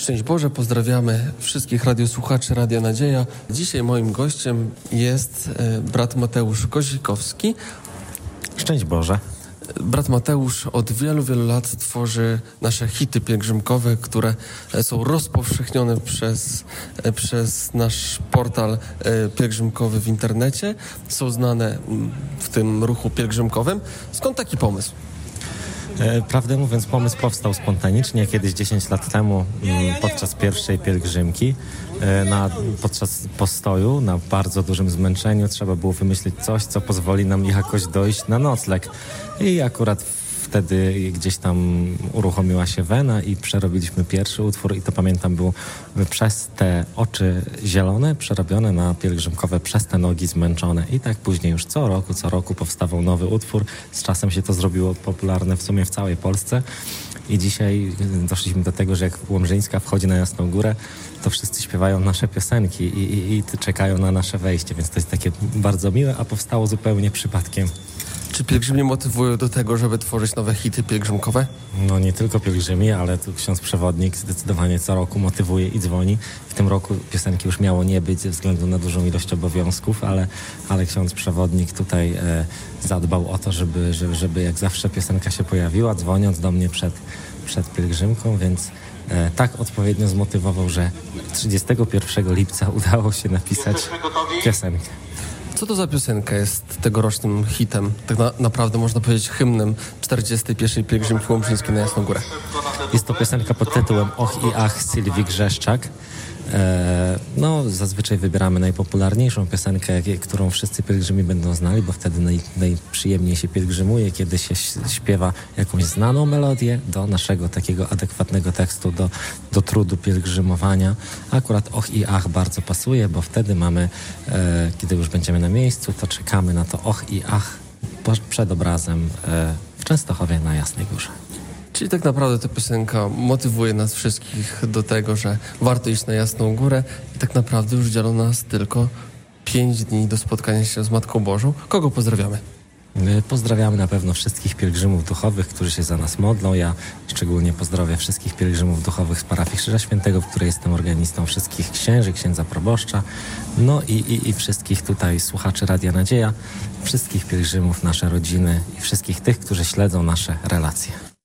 Szczęść Boże, pozdrawiamy wszystkich radiosłuchaczy Radia Nadzieja. Dzisiaj moim gościem jest brat Mateusz Kozikowski. Szczęść Boże. Brat Mateusz od wielu, wielu lat tworzy nasze hity pielgrzymkowe, które są rozpowszechnione przez nasz portal pielgrzymkowy w internecie. Są znane w tym ruchu pielgrzymkowym. Skąd taki pomysł? Prawdę mówiąc, pomysł powstał spontanicznie kiedyś 10 lat temu podczas pierwszej pielgrzymki. Podczas postoju, na bardzo dużym zmęczeniu trzeba było wymyślić coś, co pozwoli nam jakoś dojść na nocleg. I akurat wtedy gdzieś tam uruchomiła się wena i przerobiliśmy pierwszy utwór i to pamiętam był przez te oczy zielone przerobione na pielgrzymkowe przez te nogi zmęczone. I tak później już co roku powstawał nowy utwór. Z czasem się to zrobiło popularne w sumie w całej Polsce. I dzisiaj doszliśmy do tego, że jak Łomżyńska wchodzi na Jasną Górę, to wszyscy śpiewają nasze piosenki i czekają na nasze wejście, więc to jest takie bardzo miłe, a powstało zupełnie przypadkiem. Czy pielgrzymi motywują do tego, żeby tworzyć nowe hity pielgrzymkowe? No nie tylko pielgrzymi, ale tu ksiądz przewodnik zdecydowanie co roku motywuje i dzwoni. W tym roku piosenki już miało nie być ze względu na dużą ilość obowiązków, ale ksiądz przewodnik tutaj zadbał o to, żeby jak zawsze piosenka się pojawiła, dzwoniąc do mnie przed pielgrzymką, więc tak odpowiednio zmotywował, że 31 lipca udało się napisać piosenkę. Co to za piosenka jest tegorocznym hitem? Tak naprawdę można powiedzieć hymnem 41. pielgrzymki łomżyńskiej na Jasną Górę. Jest to piosenka pod tytułem Och i Ach Sylwii Grzeszczak. Zazwyczaj wybieramy najpopularniejszą piosenkę, którą wszyscy pielgrzymi będą znali, bo wtedy najprzyjemniej się pielgrzymuje, kiedy się śpiewa jakąś znaną melodię do naszego takiego adekwatnego tekstu do trudu pielgrzymowania. Akurat Och i Ach bardzo pasuje, bo wtedy mamy, kiedy już będziemy na miejscu, to czekamy na to Och i Ach przed obrazem w Częstochowie na Jasnej Górze. Czyli tak naprawdę ta piosenka motywuje nas wszystkich do tego, że warto iść na Jasną Górę i tak naprawdę już dzielą nas tylko 5 dni do spotkania się z Matką Bożą. Kogo pozdrawiamy? Pozdrawiamy na pewno wszystkich pielgrzymów duchowych, którzy się za nas modlą. Ja szczególnie pozdrowię wszystkich pielgrzymów duchowych z parafii Krzyża Świętego, w której jestem organistą, wszystkich księży, księdza proboszcza, i wszystkich tutaj słuchaczy Radia Nadzieja, wszystkich pielgrzymów, nasze rodziny i wszystkich tych, którzy śledzą nasze relacje.